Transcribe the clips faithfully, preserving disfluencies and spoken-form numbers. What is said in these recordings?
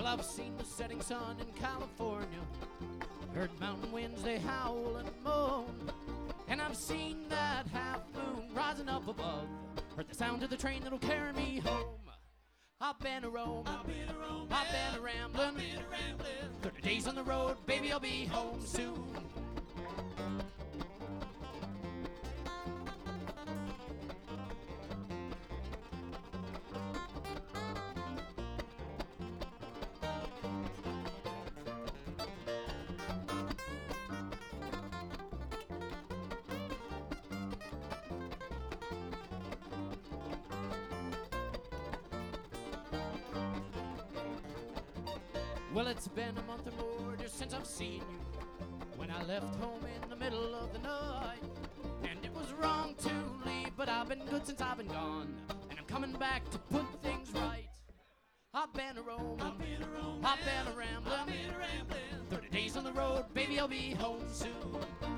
Well, I've seen the setting sun in California, heard mountain winds, they howl and moan, and I've seen that half moon rising up above, heard the sound of the train that'll carry me home. I've been a roaming, I've been a roaming, I've been a rambling, I've been a rambling. thirty days on the road, baby, I'll be home soon. Well, it's been a month or more just since I've seen you, when I left home in the middle of the night. And it was wrong to leave, but I've been good since I've been gone, and I'm coming back to put things right. I've been a roaming, I've been a roaming, I've been a rambling, I've been a rambling. thirty days on the road, baby, I'll be home soon.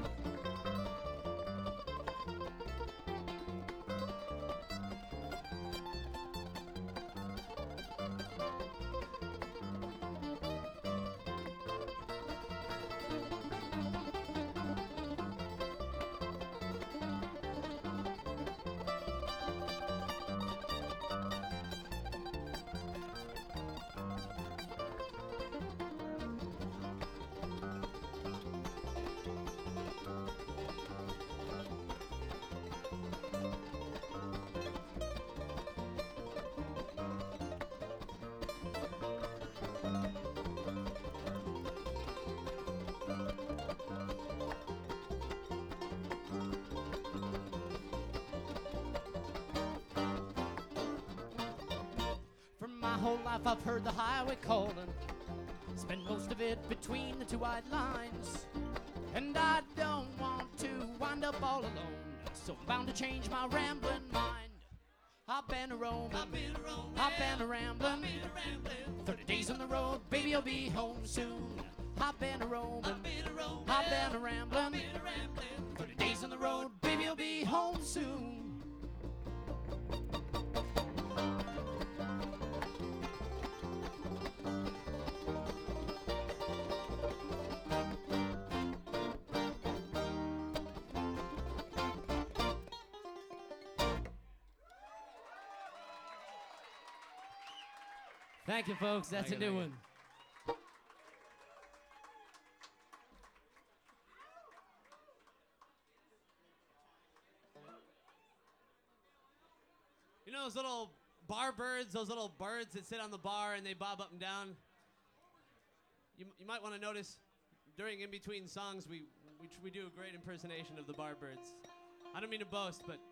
My whole life I've heard the highway calling, spend most of it between the two white lines, and I don't want to wind up all alone, so I'm bound to change my rambling mind. I've been a roaming, I've been a roaming, I've been a rambling, I've been a rambling. thirty days on the road, baby, I'll be home soon. I've been a roaming, I've been a roaming, I've been a rambling, I've been a rambling. thirty days on the road, baby, I'll be home soon. Thank you, folks. That's a new one. You know those little bar birds, those little birds that sit on the bar and they bob up and down? You, you might want to notice during in between songs we, we we do a great impersonation of the bar birds. I don't mean to boast, but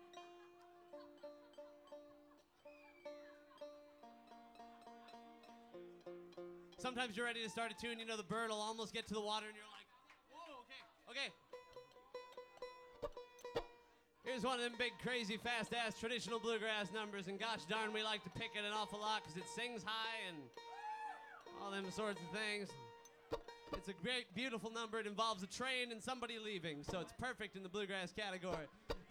sometimes you're ready to start a tune, you know the bird will almost get to the water and you're like, whoa, okay, okay. Here's one of them big, crazy, fast-ass traditional bluegrass numbers, and gosh darn, we like to pick it an awful lot because it sings high and all them sorts of things. It's a great, beautiful number. It involves a train and somebody leaving, so it's perfect in the bluegrass category.